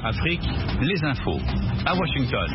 Afrique, les infos. À Washington.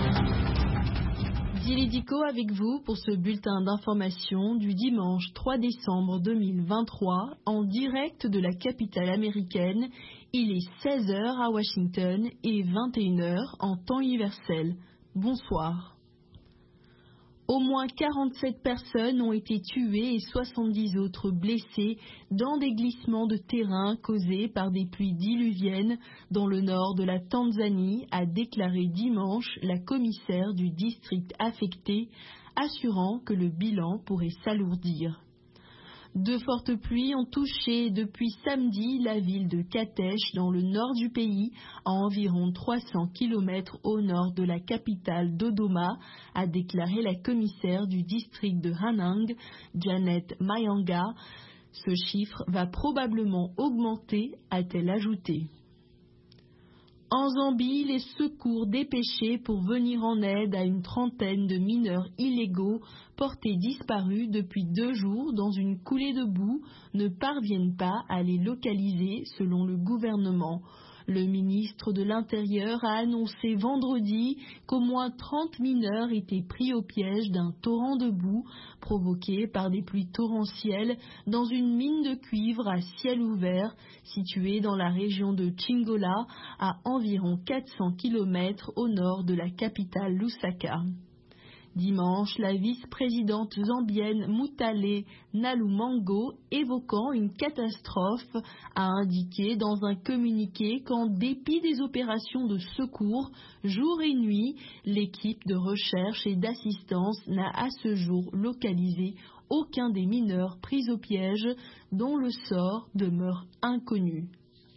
Dili Diko avec vous pour ce bulletin d'information du dimanche 3 décembre 2023 en direct de la capitale américaine. Il est 16h à Washington et 21h en temps universel. Bonsoir. Au moins 47 personnes ont été tuées et 70 autres blessées dans des glissements de terrain causés par des pluies diluviennes dans le nord de la Tanzanie, a déclaré dimanche la commissaire du district affecté, assurant que le bilan pourrait s'alourdir. De fortes pluies ont touché depuis samedi la ville de Katesh dans le nord du pays, à environ 300 km au nord de la capitale Dodoma, a déclaré la commissaire du district de Hanang, Janet Mayanga. Ce chiffre va probablement augmenter, a-t-elle ajouté. En Zambie, les secours dépêchés pour venir en aide à une trentaine de mineurs illégaux portés disparus depuis 2 jours dans une coulée de boue ne parviennent pas à les localiser selon le gouvernement. Le ministre de l'Intérieur a annoncé vendredi qu'au moins 30 mineurs étaient pris au piège d'un torrent de boue provoqué par des pluies torrentielles dans une mine de cuivre à ciel ouvert située dans la région de Chingola, à environ 400 km au nord de la capitale Lusaka. Dimanche, la vice-présidente zambienne Mutale Nalumango, évoquant une catastrophe, a indiqué dans un communiqué qu'en dépit des opérations de secours, jour et nuit, l'équipe de recherche et d'assistance n'a à ce jour localisé aucun des mineurs pris au piège dont le sort demeure inconnu.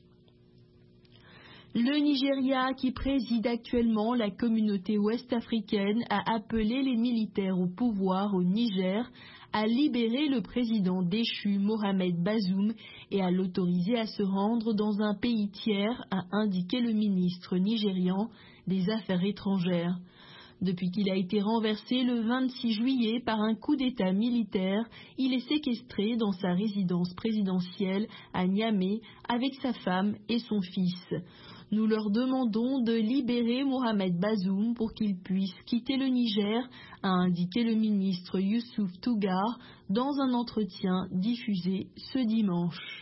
Le Nigeria, qui préside actuellement la communauté ouest-africaine, a appelé les militaires au pouvoir au Niger à libérer le président déchu Mohamed Bazoum et à l'autoriser à se rendre dans un pays tiers, a indiqué le ministre nigérian des Affaires étrangères. Depuis qu'il a été renversé le 26 juillet par un coup d'État militaire, il est séquestré dans sa résidence présidentielle à Niamey avec sa femme et son fils. Nous leur demandons de libérer Mohamed Bazoum pour qu'il puisse quitter le Niger, a indiqué le ministre Youssouf Tougar dans un entretien diffusé ce dimanche.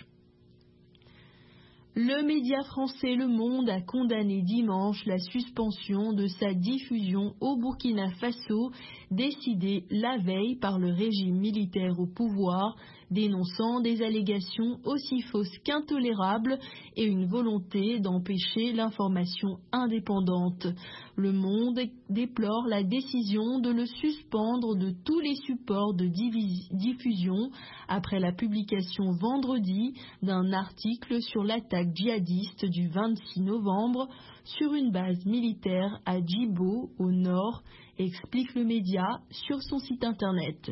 Le média français Le Monde a condamné dimanche la suspension de sa diffusion au Burkina Faso, décidée la veille par le régime militaire au pouvoir, dénonçant des allégations aussi fausses qu'intolérables et une volonté d'empêcher l'information indépendante. Le Monde déplore la décision de le suspendre de tous les supports de diffusion après la publication vendredi d'un article sur l'attaque djihadiste du 26 novembre sur une base militaire à Djibo au nord, explique le média sur son site internet.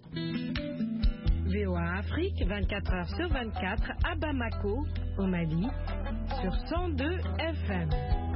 VOA Afrique, 24 heures sur 24 à Bamako, au Mali, sur 102 FM.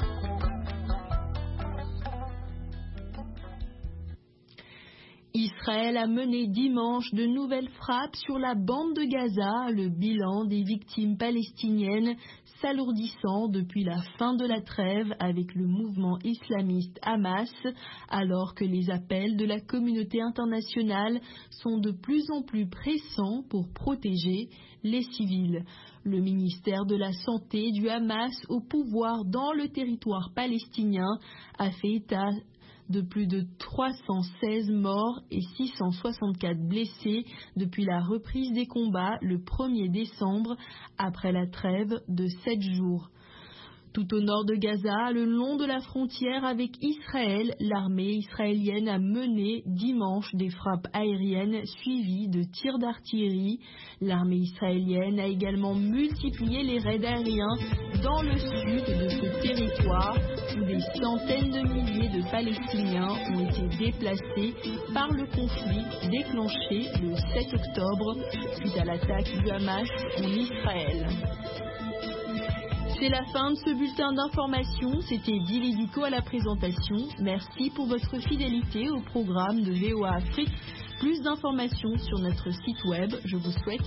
Israël a mené dimanche de nouvelles frappes sur la bande de Gaza, le bilan des victimes palestiniennes s'alourdissant depuis la fin de la trêve avec le mouvement islamiste Hamas, alors que les appels de la communauté internationale sont de plus en plus pressants pour protéger les civils. Le ministère de la Santé du Hamas au pouvoir dans le territoire palestinien a fait état de plus de 316 morts et 664 blessés depuis la reprise des combats le 1er décembre après la trêve de 7 jours. Tout au nord de Gaza, le long de la frontière avec Israël, l'armée israélienne a mené dimanche des frappes aériennes suivies de tirs d'artillerie. L'armée israélienne a également multiplié les raids aériens dans le sud de ce territoire où des centaines de milliers de Palestiniens ont été déplacés par le conflit déclenché le 7 octobre suite à l'attaque du Hamas en Israël. C'est la fin de ce bulletin d'information. C'était Dili Diko à la présentation. Merci pour votre fidélité au programme de VOA Afrique. Plus d'informations sur notre site web. Je vous souhaite